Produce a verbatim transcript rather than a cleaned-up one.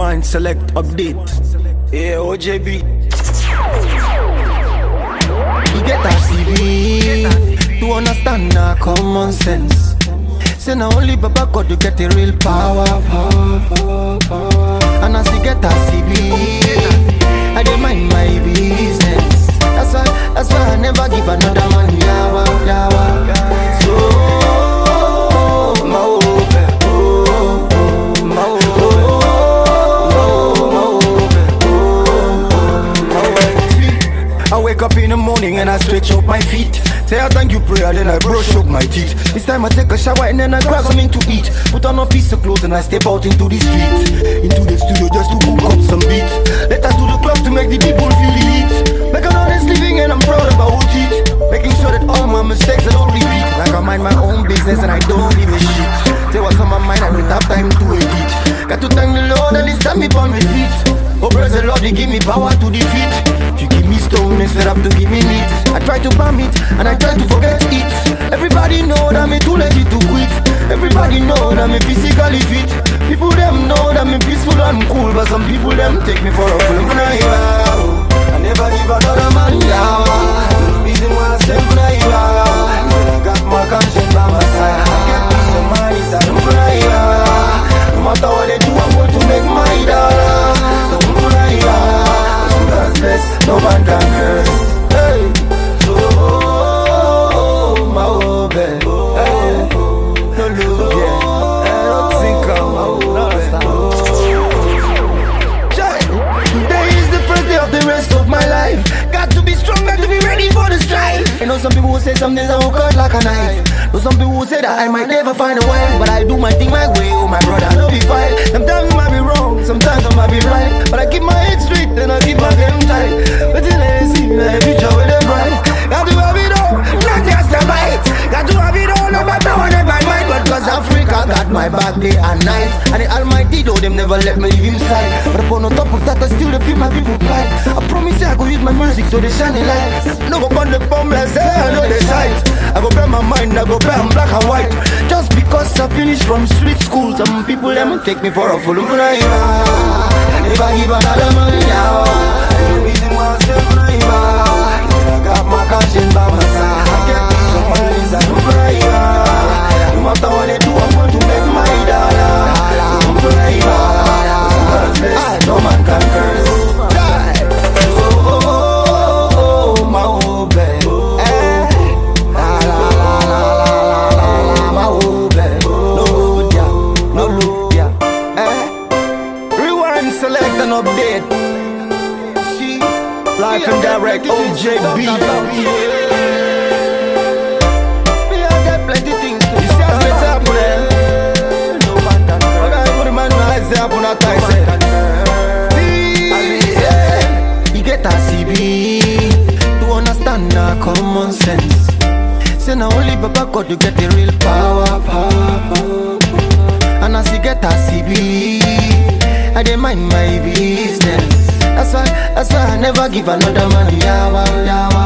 Rewind, select, update. Yeah, O J B. You get a C B to understand na common sense. Say na only Baba God to get the real power, power, power, power. And as you get a C B, I dey mind my business. That's why, that's why I never give another man yawa, yawa. So, my open, oh, oh, my open, oh, I wake up in the morning and I stretch out my feet. Say I thank you prayer, then I brush up my teeth. This time I take a shower and then I grab something to eat. Put on a piece of clothes and I step out into the street, into the studio just to cook up some beats. Let us do the club to make the people feel the heat. Make an honest living and I'm proud about it. Making sure that all my mistakes I don't repeat. Like I mind my own business and I don't give a shit. Say what's on my mind, I don't have time to edit. Got to thank the Lord and He stand me on my feet. Oh praise the Lord, He give me power to defeat. You give me stone instead of to give me meat. I try to bomb it and I try to forget it. Everybody know that me too legit to quit. Everybody know that me physically fit. People them know that me peaceful and cool, but some people them take me for a fool. I never give another man down. The reason why I say I got my conscience by my side. I get peace of mind is that I'm fly. No matter what they do, I'm going to make my dollar. So I'm fly. So God's best, no man can curse. Hey, so my old bed. Hey, no lose again. Don't think I'm my old bed. Today is the first day of the rest of my life. Got to be strong, got to be ready for the strife. I know some people who say some days I will cut like a knife. Know some people who say that I might never find a wife, but I do my thing my way, oh my brother, no be fine. Sometimes I might be wrong, sometimes I might be right, but I keep my head straight and I keep my game tight. But then I see my future with them bright. Got to have it all, not just a bite. Got to have it all, no matter what in my mind. But cause Africa got my back day and night. And the Almighty though, them never let me leave Him side. But upon the top of that, I still feel my people pride. I promise you I go use my music so they shine the light. No go burn the bomb like say I know the sight. I go burn my mind, I go burn black and white. Just because I finished from street school, some people them take me for a fool. I never give another man yawa. The reason why I say I got my conscience by my side. I get peace of mind inside I'm fly. No matter what they do, I'm going to make my dollar. I'm fly. So God's best, no man can curse. Oh, my old bed. Select and update. See, live and direct O J B. We have got plenty things to do. You see how it's happening. No man can curse. I gotta put a man eyes up on that time. You get a C B to understand the common sense. Say na only Baba God to get the real power, power, power. And as you get a C B, I dey mind my business. That's why, that's why I never give another man yawa, yawa.